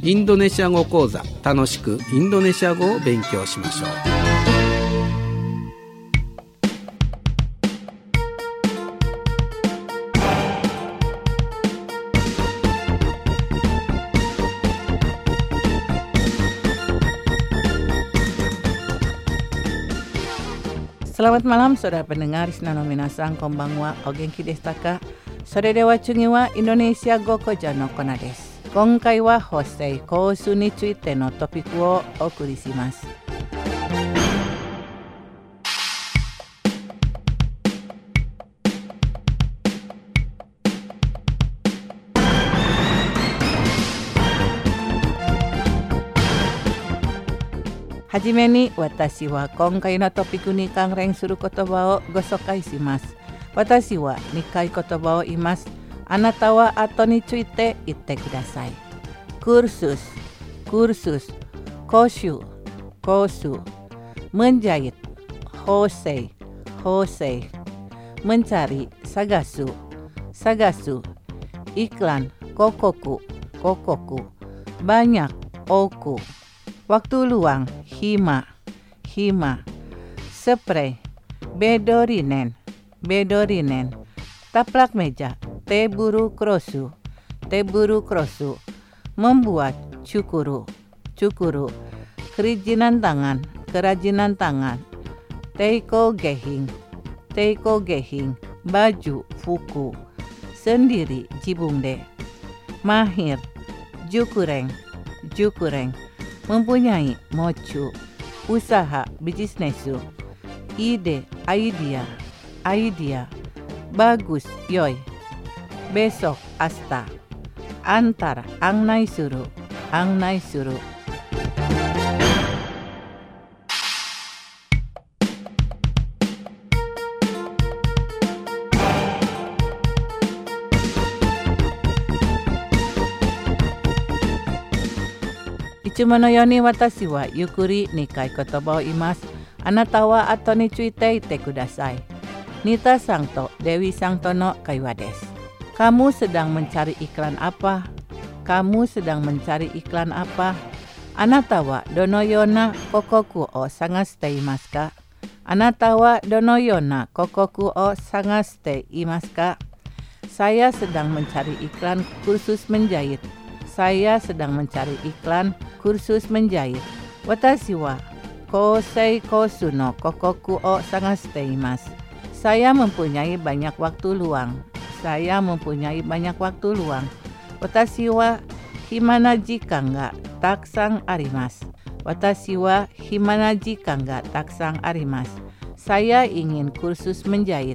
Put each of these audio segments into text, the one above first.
インドネシア語講座、楽しくインドネシア語を勉強しましょう。 Selamat malam saudara pendengar, Isnano Minasang Konbanwa o Genki desu ka? Soredewa chungi wa Indonesia go koja no kona desu. Konkai wa Hosei Kousu ni tsuite no topiku o okuri shimasu. Hajime ni watashi wa konkai no topiku ni kanren suru kotoba o gosokai shimasu. Watashi wa nikai kotoba o imasu. Anata wa ato ni tsuite itte kudasai. Kursus, koshu, menjahit, hosei, mencari, sagasu, iklan, kokoku, banyak, oku, waktu luang, hima, spray, bedorinen, taplak meja, teburu krosu, membuat, cukuru, kerajinan tangan, teiko gehing, baju, fuku, sendiri, jibungde, mahir, jukureng, mempunyai, mochu, usaha, bisnesu, ide, idea, bagus, yoi, besok, asta, antar, angnai suru. Ichumono yoni watashi wa yukuri nikai kotoba o imasu. Anata wa ato ni tsuite itte kudasai. Nita Sangto, Dewi Sangtono kaiwa desu. Kamu sedang mencari iklan apa? Anata wa donoyona kokoku o sangashite imasu ka? Saya sedang mencari iklan kursus menjahit. Watashi wa kosei kosu no kokoku o sangashite imasu. Saya mempunyai banyak waktu luang. Watashi wa himana jikan ga takusang arimasu. Saya ingin kursus menjahit.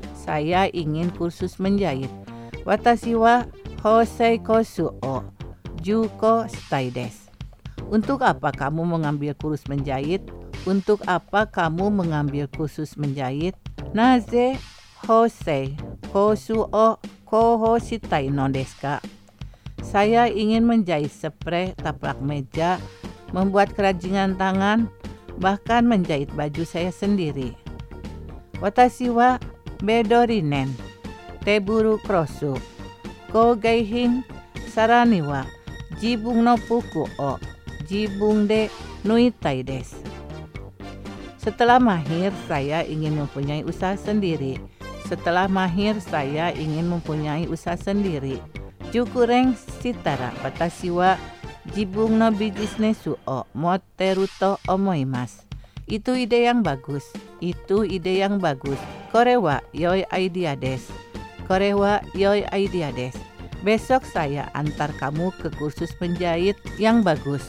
Watashi wa hosei kosu o juko shitai desu. Untuk apa kamu mengambil kursus menjahit? Naze hosei kosu o koho shitai no desu ka? Saya ingin menjahit spray, taplak meja, membuat kerajinan tangan, bahkan menjahit baju saya sendiri. Watashi wa bedorinen, teburu krosu, kogeihin, sarani wa jibung no fuku o jibung de nuitai desu. Setelah mahir, saya ingin mempunyai usaha sendiri. Jukureng shitara watashi wa jibung no bisnesu o motteru to omoimasu. Itu ide yang bagus. Kore wa yoi idea desu. Besok saya antar kamu ke kursus menjahit yang bagus.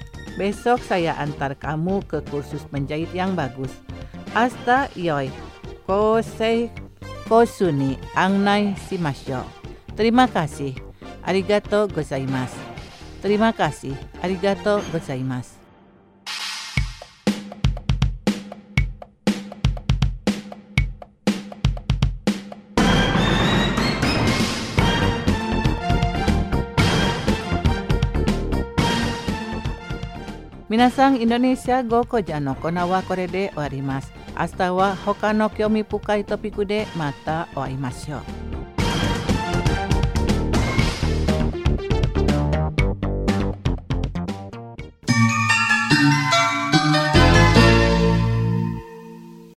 Asta yoi kosei kosu ni angnai shimashou. Terima kasih. Arigatou gozaimasu. Minasang Indonesia go koja no kona wa kore de oarimasu. Asta wa hoka no kyomi pukai topiku de mata oaimashou.